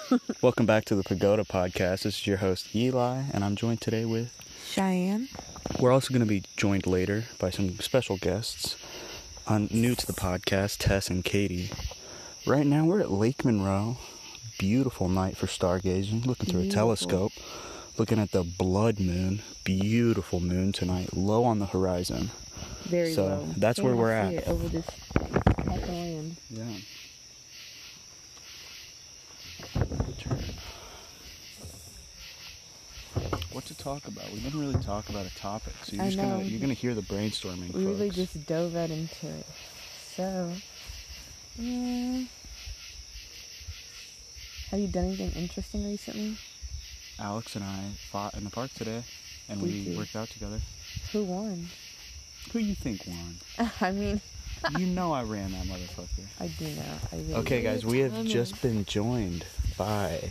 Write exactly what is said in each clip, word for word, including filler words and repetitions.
Welcome back to the Pagoda Podcast. This is your host, Eli, and I'm joined today with... Cheyenne. We're also going to be joined later by some special guests, on, new to the podcast, Tess and Katie. Right now, we're at Lake Monroe. Beautiful night for stargazing, looking through Beautiful. a telescope, looking at the blood moon. Beautiful moon tonight, low on the horizon. Very so low. that's Can't where we're see at. It over this patch of land. Yeah. What to talk about? We didn't really talk about a topic, so you're I just know. gonna you're gonna hear the brainstorming. We folks. really just dove right into it. So, mm, have you done anything interesting recently? Alex and I fought in the park today, and Did we you? worked out together. Who won? Who you think won? I mean, You know I ran that motherfucker. I do know. I really Okay, do. guys, we have just been joined by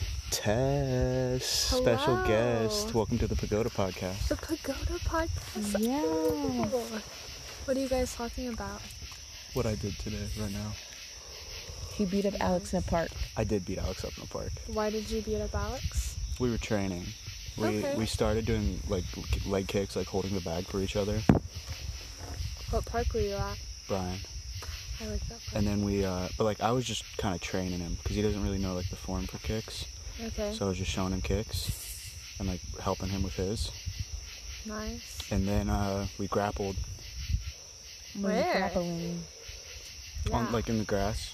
Tess, special Hello. guest. Welcome to the Pagoda Podcast. The Pagoda Podcast? Yeah. Oh. What are you guys talking about? What I did today, right now. He beat up Alex in a park. I did beat Alex up in the park. Why did you beat up Alex? We were training. We Okay. we started doing like leg kicks, like holding the bag for each other. What park were you at? Brian. I like that park. And then we, uh, but like I was just kind of training him because he doesn't really know like the form for kicks. Okay. So I was just showing him kicks and like helping him with his. Nice. And then uh, we grappled Where? Grappling. Yeah. on like in the grass.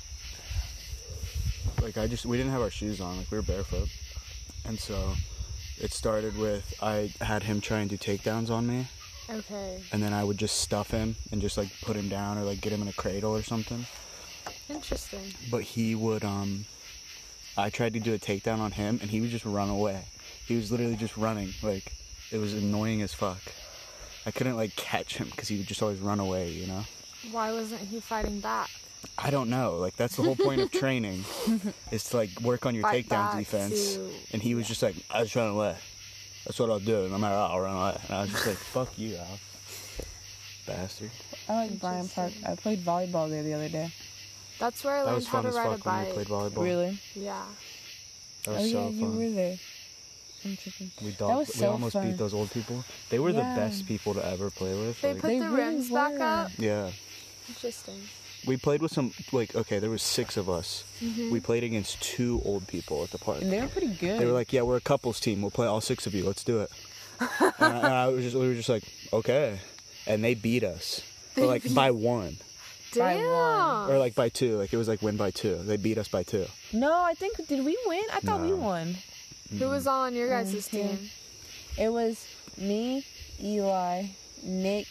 Like I just we didn't have our shoes on, like we were barefoot. And so it started with I had him try and do takedowns on me, Okay. and then I would just stuff him and just like put him down or like get him in a cradle or something. Interesting. But he would um I tried to do a takedown on him and he would just run away. He was literally just running. Like it was annoying as fuck. I couldn't like catch him because he would just always run away, you know? Why wasn't he fighting back? I don't know. Like that's the whole point of training is to like work on your Fight takedown back defense. to- And he was just like, I was running away. That's what I'll do. No matter what, I'll run away. And I was just like, fuck you, Al. Bastard. I like Bryant Park. I played volleyball there the other day. That's where I That learned was how fun to as ride a fuck when we bike. played volleyball. Really? Yeah. That was oh so yeah, fun. you were there. Interesting. We, That dog- was we so almost fun. beat those old people. They were Yeah. the best people to ever play with. They like- put They the really rims back were. up. yeah. Interesting. We played with some, like, okay, there was six of us. Mm-hmm. We played against two old people at the park. And they were pretty good. They were like, yeah, we're a couples team. We'll play all six of you. Let's do it. and, I, and I was just, we were just like, okay. And they beat us. Or like by one. By Damn. one. Or like by two. Like it was like win by two. They beat us by two. No, I think, did we win? I thought we No. won. Who was all on your guys' Okay. team? It was me, Eli, Nick,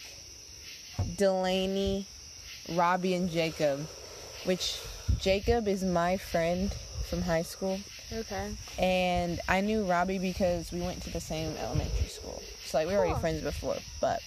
Delaney, Robbie, and Jacob. Which, Jacob is my friend from high school. Okay. And I knew Robbie because we went to the same elementary school. So, like, we were already Cool. friends before. But,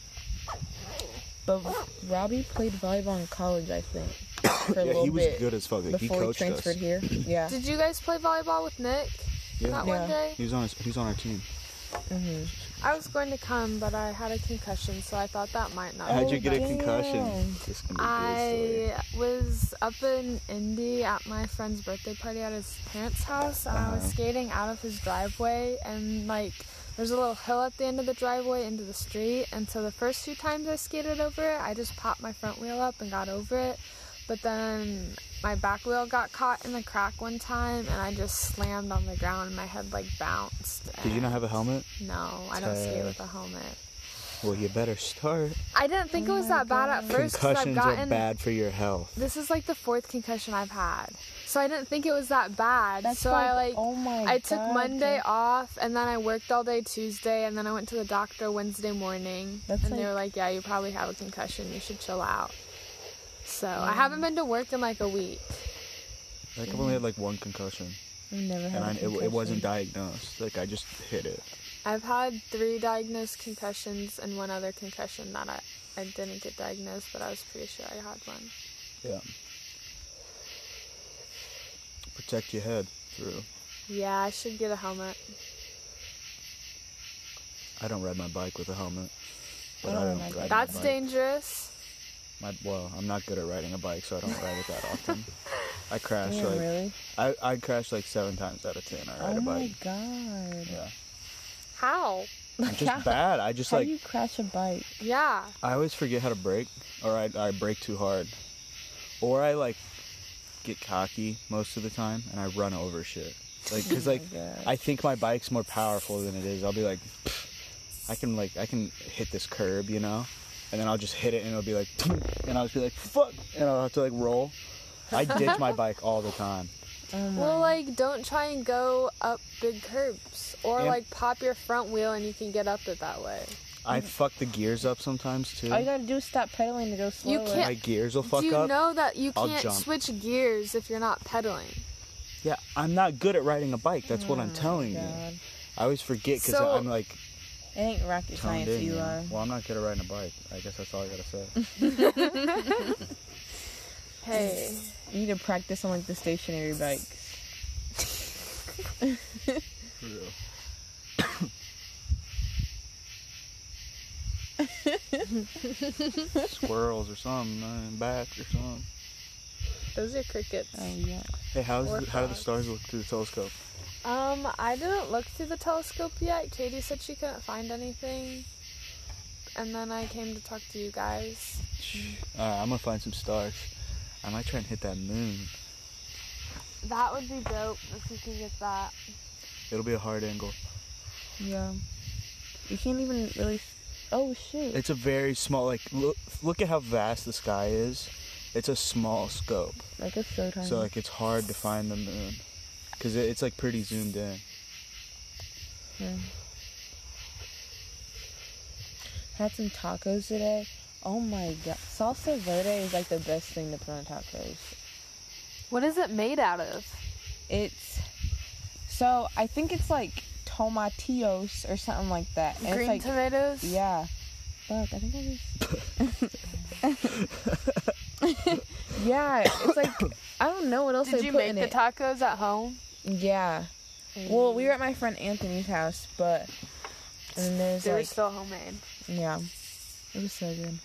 but Robbie played volleyball in college, I think. For a Yeah, little he was bit. good as fuck. Like, he Before he coached transferred us. here. Yeah. Did you guys play volleyball with Nick Yeah. that Yeah. one day? He was on his, he was on our team. Mm-hmm. I was going to come, but I had a concussion, so I thought that might not. How'd be you get a best. concussion? damn. This can be a good story. I was up in Indy at my friend's birthday party at his parents' house, and I was Uh-huh. skating out of his driveway, and like there's a little hill at the end of the driveway into the street, and so the first two times I skated over it, I just popped my front wheel up and got over it, but then my back wheel got caught in the crack one time, and I just slammed on the ground, and my head like bounced. Did you not have a helmet? No, I don't skate Ted. with a helmet. Well, you better start. I didn't think Oh it was my that bad at first because I've Concussions are gotten. bad for your health. This is like the fourth concussion I've had, so I didn't think it was that bad. That's so I like, oh my I took God, Monday Jen. off, and then I worked all day Tuesday, and then I went to the doctor Wednesday morning, That's and they like- were like, "Yeah, you probably have a concussion. You should chill out." So I haven't been to work in like a week. Like I've only had like one concussion, I've never had and a I, it, concussion. it wasn't diagnosed. Like I just hit it. I've had three diagnosed concussions and one other concussion that I, I didn't get diagnosed, but I was pretty sure I had one. Yeah. Protect your head through. Yeah, I should get a helmet. I don't ride my bike with a helmet. But I I don't don't ride my ride bike. That's my bike. dangerous. My, well, I'm not good at riding a bike, so I don't ride it that often. I crash Damn, like really? I I crash like seven times out of ten. I ride Oh a my bike. god. Yeah, How? I'm just bad. I just How like do you crash a bike? Yeah. I always forget how to brake, or I I brake too hard, or I like get cocky most of the time and I run over shit. Like, cause like Oh my God. I think my bike's more powerful than it is. I'll be like, "Pfft, I can like I can hit this curb, you know, and then I'll just hit it and it'll be like, and I'll just be like, fuck, and I'll have to like roll. I ditch my bike all the time. Oh my. Well, like, don't try and go up big curbs. Or, Yeah. like, pop your front wheel and you can get up it that way. I fuck the gears up sometimes too. All you gotta do is stop pedaling to go slower. You can't- My gears will fuck Do you up. know that you I'll can't jump. switch gears if you're not pedaling? Yeah, I'm not good at riding a bike. That's what I'm Oh, telling you. God. I always forget because So- I'm like It ain't rocket toned science, in. you know? Eli. Well, I'm not good at riding a bike. I guess that's all I gotta say. Hey. You need to practice on like the stationary bikes. For real. Squirrels or something, uh, bats or something. Those are crickets. Oh yeah. Hey, how's Or the, how do the frogs. stars look through the telescope? Um, I didn't look through the telescope yet. Katie said she couldn't find anything. And then I came to talk to you guys. Alright, I'm gonna find some stars. I might try and hit that moon. That would be dope if you could get that. It'll be a hard angle. Yeah. You can't even really. Oh shit. It's a very small, like, look, look at how vast the sky is. It's a small scope. Like it's so tiny. So, like, it's hard to find the moon. Because it, it's, like, pretty zoomed in. Yeah. Had some tacos today. Oh my god. Salsa verde is like the best thing to put on tacos. What is it made out of? It's so I think it's like tomatillos or something like that. And Green it's like tomatoes? yeah. Fuck, I think I just yeah. It's like I don't know what else Did they you put make in the it. tacos at home? Yeah. Well, we were at my friend Anthony's house, but and then there's They were like still homemade. yeah, it was so good.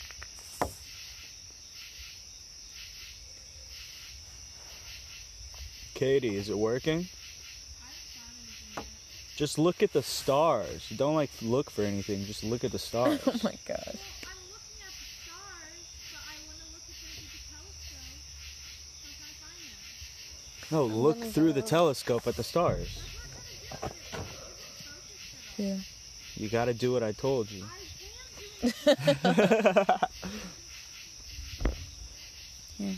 Katie, is it working? Just look at the stars. Don't, like, look for anything. Just look at the stars. Oh my god. I'm looking at the stars, but I want to look at them through the telescope. So I'm trying to find them. No, look through the telescope at the stars. Yeah. You gotta do what I told you. Yeah.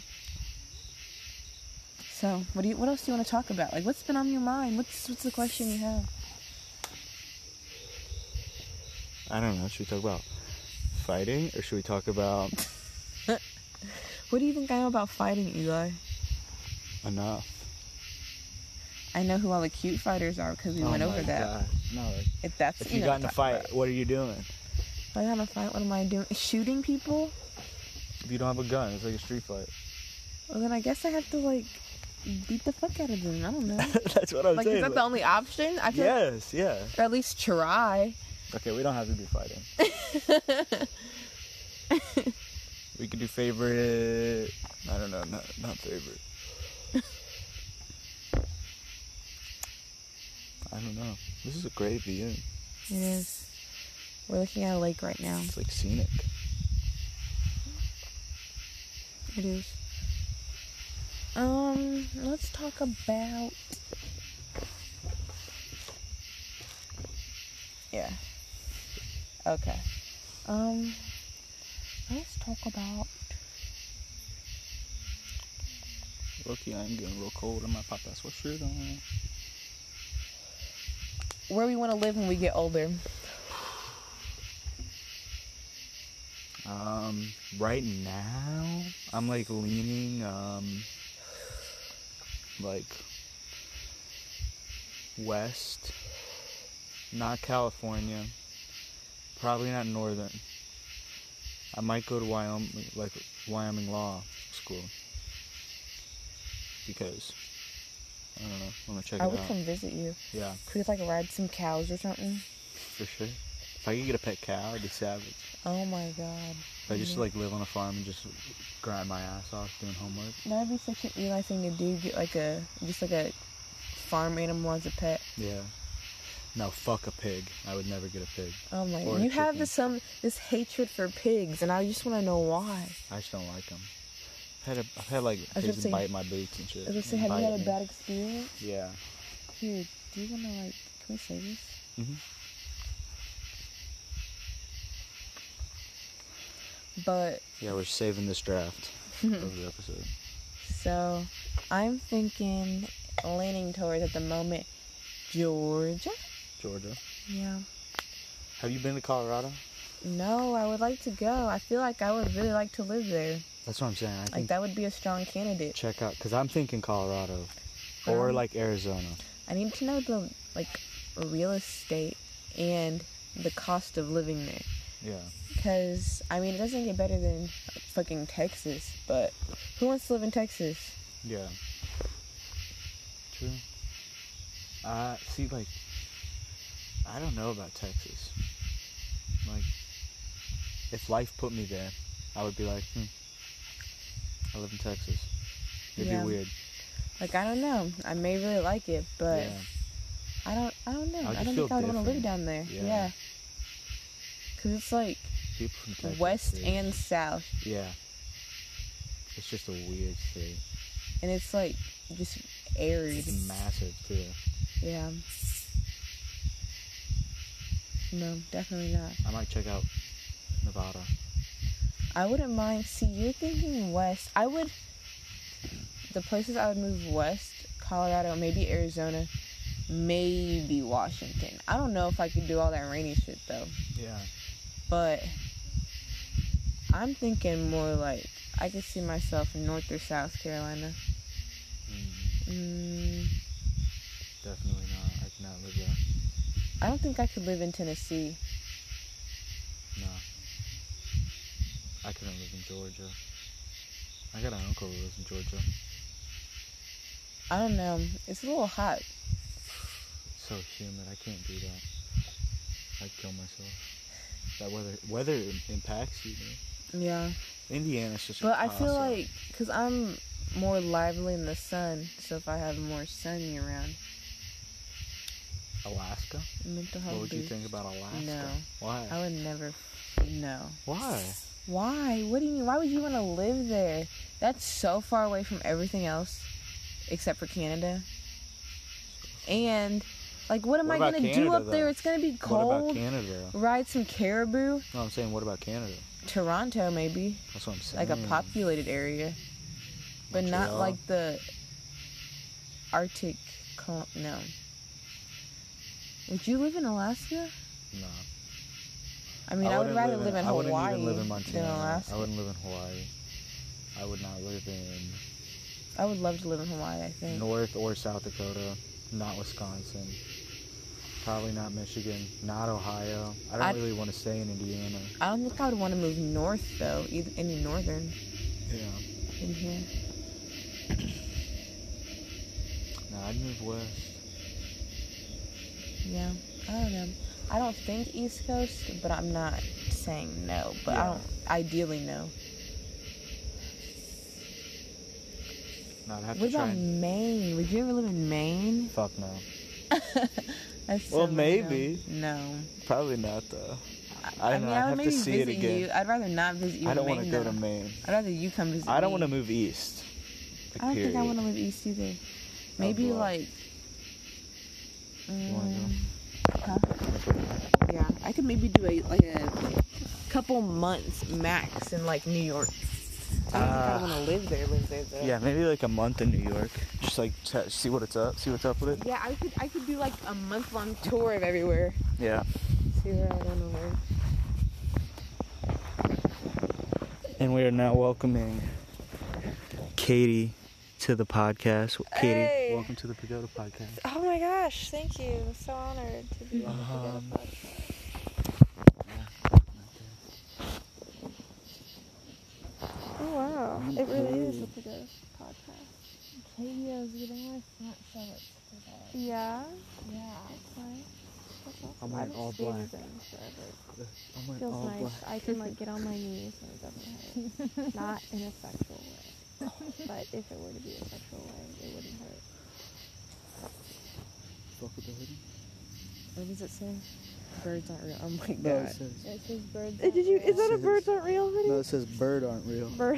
So, what do you? What else do you want to talk about? Like, what's been on your mind? What's What's the question you have? I don't know. Should we talk about fighting or should we talk about What do you think I know about fighting, Eli? enough? I know who all the cute fighters are because we Oh went my over that. God. No, like, If that's if you know got in a what I'm fight, talking what are you doing? about. If I got in a fight, what am I doing? Shooting people? If you don't have a gun, it's like a street fight. Well, then I guess I have to like beat the fuck out of them. I don't know. That's what I'm Like, saying. is that the only option? I feel Yes, yeah. or at least try. Okay, we don't have to do fighting. We could do favorite. I don't know, not not favorite. I don't know. This is a great view. It is. We're looking at a lake right now. It's like scenic. It is. Um, let's talk about. Yeah. Okay. Um, let's talk about. Loki, I'm getting real cold. I might pop that sweatshirt on. Where we want to live when we get older. Um, right now, I'm like leaning, um, like west, not California, probably not northern. I might go to Wyoming, like Wyoming Law School, because I don't know. I'm gonna check I it would out. come visit you. Yeah, Could we like ride some cows or something? for sure. If I could get a pet cow, I'd be savage. Oh my god. If I just like live on a farm and just grind my ass off doing homework. That'd be such an Eli thing to do. Get like a just like a farm animal as a pet. Yeah. No, fuck a pig. I would never get a pig. Oh my! Or a You have chicken. this some this hatred for pigs, and I just want to know why. I just don't like them. I've had, a, I've had like I was pigs gonna say- bite my boots and shit. I was gonna say, have Bite you had me. a bad experience? Yeah. Here, do you wanna like? Can we say this? Mhm. But Yeah, we're saving this draft of the episode. so, I'm thinking, leaning towards at the moment, Georgia. Georgia. Yeah. Have you been to Colorado? No, I would like to go. I feel like I would really like to live there. That's what I'm saying. I Like think that would be a strong candidate. check out because I'm thinking Colorado or Um, like Arizona. I need to know the like real estate and the cost of living there. Yeah. Because, I mean, it doesn't get better than like, fucking Texas, but who wants to live in Texas? Yeah. True. Uh, see, like, I don't know about Texas. Like, if life put me there, I would be like, hmm, I live in Texas. It'd Yeah. be weird. Like, I don't know. I may really like it, but Yeah. I don't I don't know. I I, just don't feel think I would want to live different. down there. Yeah. Yeah. Because it's like People from Texas. west they- and south. Yeah. It's just a weird state. And it's like just arid. It's massive, too. Yeah. No, definitely not. I might check out Nevada. I wouldn't mind. See, you're thinking west. I would. The places I would move west, Colorado, maybe Arizona, maybe Washington. I don't know if I could do all that rainy shit though. Yeah. But I'm thinking more like I could see myself in North or South Carolina. Mm, Mm, definitely not. I cannot live there. I don't think I could live in Tennessee. No. I couldn't live in Georgia. I got an uncle who lives in Georgia. I don't know. It's a little hot. It's so humid. I can't do that. I'd kill myself. That weather weather im- impacts you, man. Yeah. Indiana's just. But I feel awesome. like, because I'm more lively in the sun, so if I have more sun year round, Alaska. mental health What would you boost. think about Alaska? No. Why? I would never. No. Why? Why? What do you mean? Why would you want to live there? That's so far away from everything else, except for Canada. And, like, what am What I about gonna do Canada, up there? though? It's gonna be What cold. about Canada? Ride some caribou. No, I'm saying, what about Canada? Toronto, maybe, That's what I'm saying. like a populated area, but not Montreal? like the Arctic. Col- no. Would you live in Alaska? No. I mean, I, would wouldn't rather live in I wouldn't Hawaii even live in than Montana. Alaska. I wouldn't live in Hawaii. I would not live in I would love to live in Hawaii, I think. North or South Dakota. Not Wisconsin. Probably not Michigan. Not Ohio. I don't I'd- really want to stay in Indiana. I don't think I would want to move north though, either any northern Yeah. in here. No, I'd move west. Yeah, I don't know. I don't think East Coast, but I'm not saying no. But I Yeah. don't ideally no. No, I'd have What to try about and... Maine? Would you ever live in Maine? Fuck no. That's Well, so maybe. No. Probably not, though. I, I don't mean, know. I'd I would have maybe to see it visit again. you. I'd rather not visit you. I in don't want to Maine, go though. to Maine. I'd rather you come visit I don't me. want to move east. Like, I don't think I period. want to live east either. Maybe blow. like. You wanna Mm, huh? go? Yeah, I could maybe do a like a couple months max in like New York. I don't Ah. think I want to live there. Live there though. Yeah, maybe like a month in New York. Just like t- see what it's up. See what's up with it. Yeah, I could I could do like a month long tour of everywhere. Yeah. See where I don't know where. And we are now welcoming Katie to the podcast. Katie, Hey. welcome to the Pagoda Podcast. Oh my gosh, thank you. I'm so honored to be on the Pagoda Um, podcast. Oh wow, it really is a Pagoda podcast. Katie, I was getting my front shutters today. Yeah, Yeah. that's nice. That's I'm wearing I've all skated black. them forever. I'm wearing Feels all nice. black. I can like get on my knees and it doesn't hurt. Not in a sexual way. But if it were to be a sexual way, it wouldn't hurt. Fuck with the hoodie. What does it say? Birds aren't real. Oh my god. No, it says. It says birds. Uh, Did you? Is that a Says- birds aren't real hoodie? No, it says bird aren't real. Bird.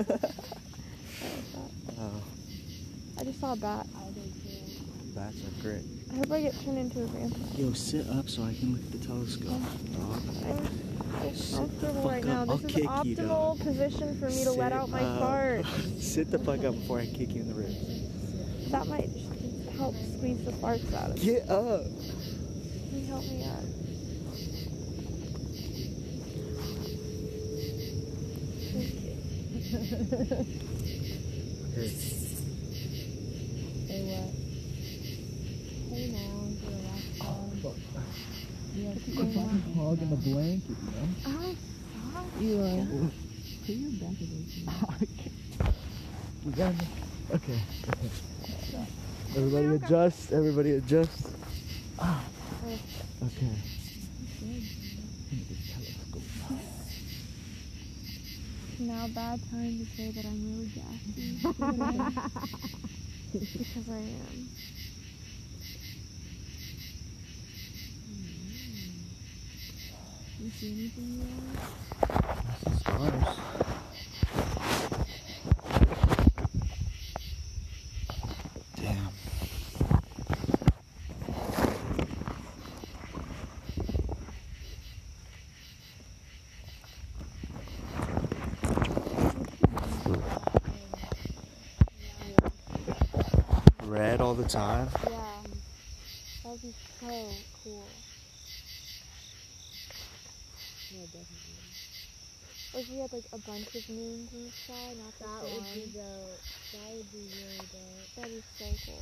Oh, I just saw a bat. bats are great. I hope I get turned into a vampire. Yo, sit up so I can look at the telescope, dog. I'm so Sit the comfortable fuck right now. up. This I'll is kick optimal you, dog. position for me to let Sit out my up. fart. Sit the fuck up before I kick you in the ribs. That might just help squeeze the farts out of me. Get up. Can you help me out? Hey. Hey, what? Hey now, relax. Oh, You have to fuck. Fucking hog in the blanket, man. Oh, fuck. You are. put your back against We got it. Okay. Okay. Everybody adjust. Everybody adjust. Ah. Okay. Now bad time to say that I'm really gassy. Because I am. You see anything yet? Stars. Damn. Red all the time. Yeah. That would be so cool. Yeah, definitely. Or if we had like a bunch of moons in the sky, not just That would one. be dope. That would be really dope. That'd be so cool.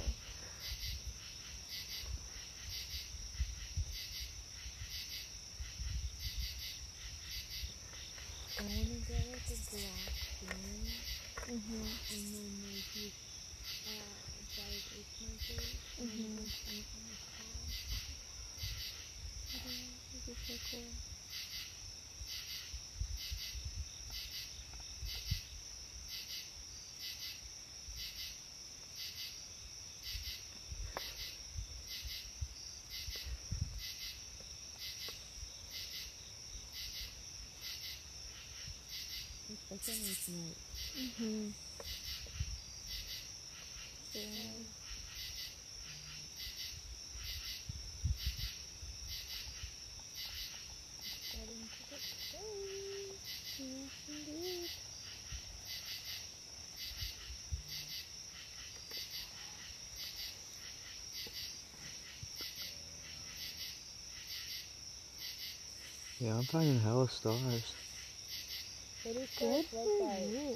I want to get like a glass spoon Mhm. and then like use uh, dried ice markers and Mhm. then paint on the top. That'd be so cool. Especially like tonight. Mhm. Yeah. Starting to get cold. Yes, indeed. Yeah, I'm finding hella stars. What is Good that for look like? you.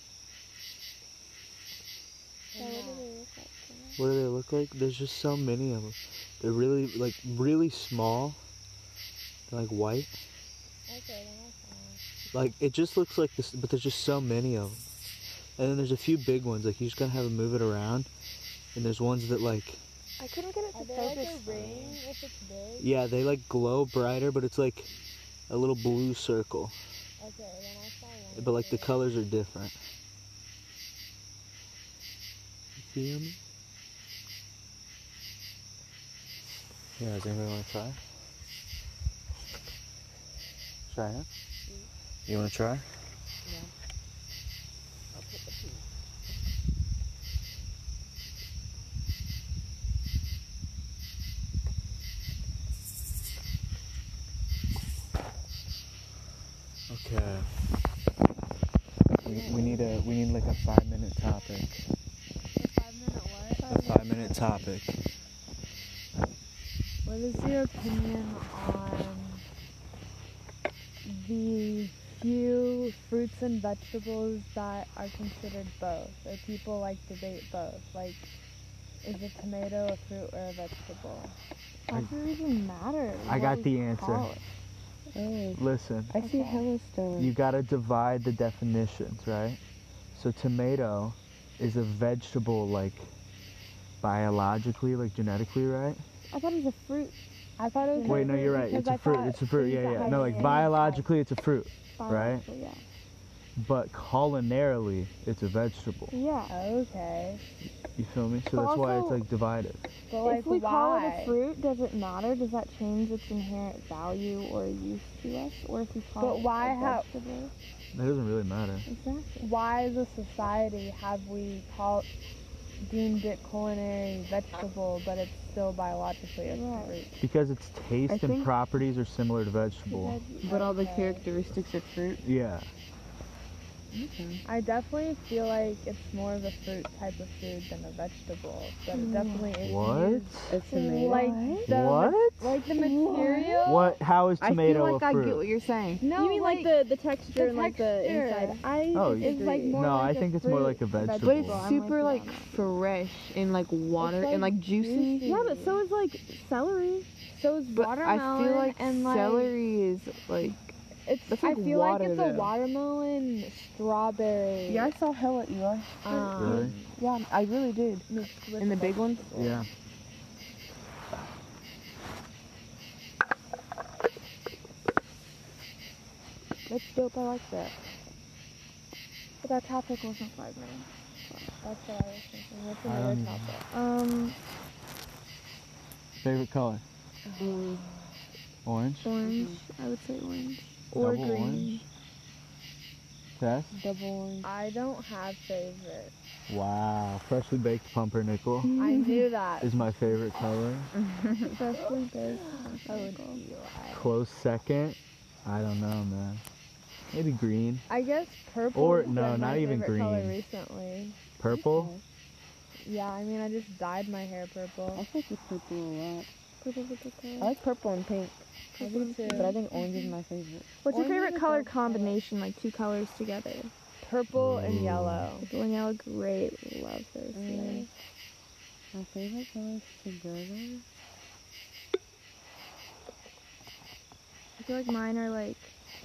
Yeah, And what do that? they look like? Tonight? What do they look like? There's just so many of them. They're really, like, really small. They're like white. Okay, then I'll find. Like, it just looks like this, but there's just so many of them. And then there's a few big ones, like, you just gotta have them move it around. And there's ones that, like, I couldn't get it to Are they focus. like a for me. ring if it's big? yeah, they, like, glow brighter, but it's, like, a little blue circle. Okay, then I saw one. But, like, the big. colors are different. You feel me? Yeah, does anybody want to try? Try it? You want to try? Yeah. I'll put the pink. Okay. We, we need a we need like a five minute topic. A five minute what? A five minute topic. What is your opinion on the few fruits and vegetables that are considered both? Or people like debate both? Like, is a tomato a fruit or a vegetable? Why does it even matter? I What got we the answer. call it? Oh, Listen, I see Yellowstone. you gotta divide the definitions, right? So tomato is a vegetable, like biologically, like genetically, right? I thought it was a fruit. I thought it was. Wait, no, you're right. because It's a I fruit. thought It's a fruit. things Yeah, that yeah. had No, like any biologically, it's a fruit, effect- right? biologically, Yeah. But culinarily, it's a vegetable. Yeah. Okay. You feel me? So But that's why it's also- like divided. But like, if we why? call it a fruit, does it matter? Does that change its inherent value or use to us? Or if we call But it why a have- vegetable? That doesn't really matter. Exactly. Why as a society have we called deemed it culinary vegetable, but it's still biologically a Right. fruit? Because its taste I and think- properties are similar to vegetable. But all the Okay. characteristics of fruit. Yeah. I definitely feel like it's more of a fruit type of food than a vegetable, but it definitely is. What? used- It's tomato. Like the What? like the material. What? How is I tomato feel like a I fruit? get what you're saying. No, You mean like, the, the texture the and like the texture. inside? I Oh, it's like disagree. more No, like I a think it's more fruit, like a vegetable. But it's I'm with super you like on that. fresh and like water like and like juicy. juicy. Yeah, but so is like celery. So is But watermelon I feel like and like celery is like. it's. that's I like feel like water, it's a though. watermelon, strawberry. Yeah, I saw hella Eli. Um, Really? Yeah, I really did. mixed with And the big ones. Yeah. That's dope. I like that. But that topic wasn't five minutes. So that's what I was thinking. What's another Um, topic? Um, Favorite color? Orange? orange. I would say orange. Or Double green. orange? Tess? Double orange. I don't have favorite. Wow. Freshly baked pumpernickel I knew that. is my favorite color. Freshly baked. I would Close second. I don't know, man. Maybe green. I guess purple. Or- has no, been not my even favorite color green. recently. Purple? Yeah, I mean, I just dyed my hair purple. I think it's purple a lot. Purple, purple, I purple. like purple and pink, Purple too. but I think orange is my favorite. What's your Orange favorite is color also- combination? Like two colors together. Purple and Ooh. yellow. Purple and yellow, great. Love those Mm. together. My favorite colors together. I feel like mine are like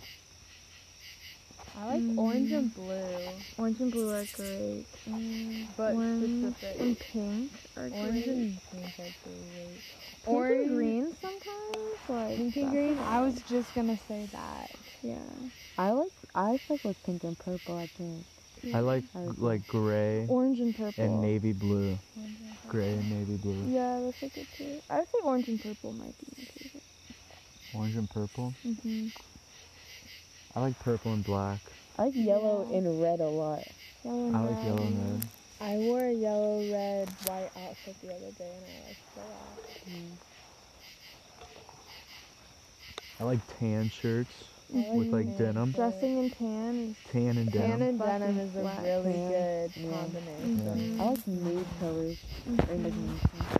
I like Mm. orange and blue, orange and blue are great. but Orange specific. and pink are Orange great. and pink are great. Pink Orange and green sometimes. Like Pink and that's green. what I was just gonna say that. Yeah. I like I fuck with pink and purple. I think. I like I like like gray Orange and purple. and navy blue. Gray and navy blue. Yeah, that's a good too. I would say orange and purple might be my favorite. Orange and purple. Mm-hmm. I like purple and black. I like yellow Yeah. and red a lot. Yellow and I like red. yellow and red. I wore a yellow, red, white outfit the other day, and I liked it a lot. I like tan shirts I with like tan denim. shirts. Dressing in tan Tan and Tan denim. and Fucking denim is a black. really Tan, good yeah. combination. Mhm. I like nude colors. Or like nude colors.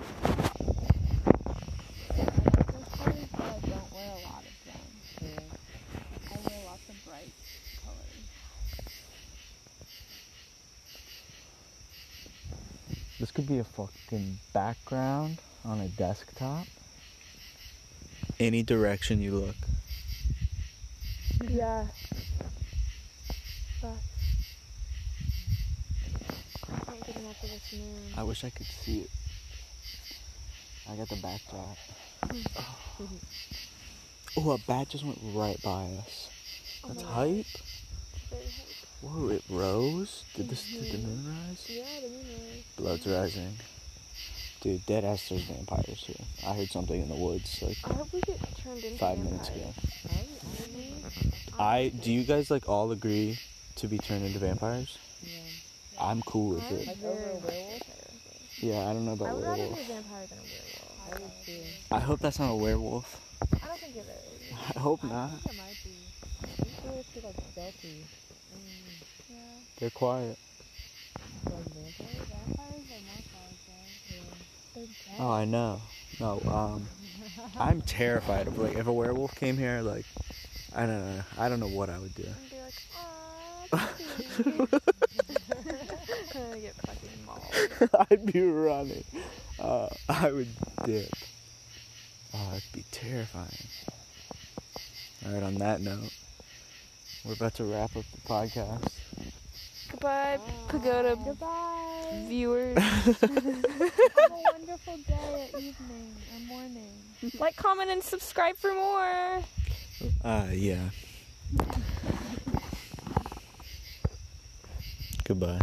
I like those colors, but I don't wear a lot of them. Yeah. I wear lots of bright colors. This could be a fucking background on a desktop. Any direction you look. Yeah. Can't get enough of this moon. I wish I could see it. I got the backdrop. Oh, a bat just went right by us. That's hype. Very hype. Whoa, it rose? Did this did the moon rise? Yeah, the moon rise. Blood's rising. Dude, dead ass there's vampires here. I heard something in the woods like I hope we get turned into five minutes ago. vampires. I do you guys like all agree to be turned into vampires? Yeah. I'm cool with it. Like over a werewolf? Yeah, I don't know I about would rather be a werewolf. vampire than a werewolf. I would too. I hope that's not a werewolf. I don't think it is. I hope not. It might be. These werewolves are like stealthy. Yeah. They're quiet. Like vampires? Vampires are more quiet though. They're dead. Oh, I know. No, um, I'm terrified of like if a werewolf came here. Like, I don't know. I don't know what I would do. And be like, aw, puppy." And I get fucking mauled. I'd be running. Uh, I would dip. Oh, it'd be terrifying. All right. On that note, we're about to wrap up the podcast. Goodbye, Pagoda. Goodbye. viewers. Have a wonderful day or evening or morning. Like, comment, and subscribe for more. Uh, yeah. Goodbye.